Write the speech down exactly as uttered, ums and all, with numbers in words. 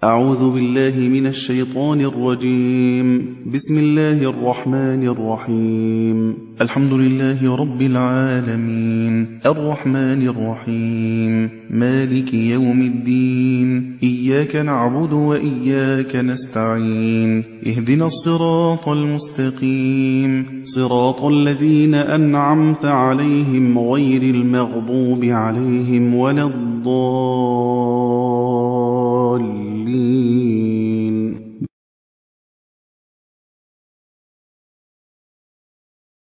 أعوذ بالله من الشيطان الرجيم. بسم الله الرحمن الرحيم. الحمد لله رب العالمين، الرحمن الرحيم، مالك يوم الدين، إياك نعبد وإياك نستعين، اهدنا الصراط المستقيم، صراط الذين أنعمت عليهم غير المغضوب عليهم ولا الضالين.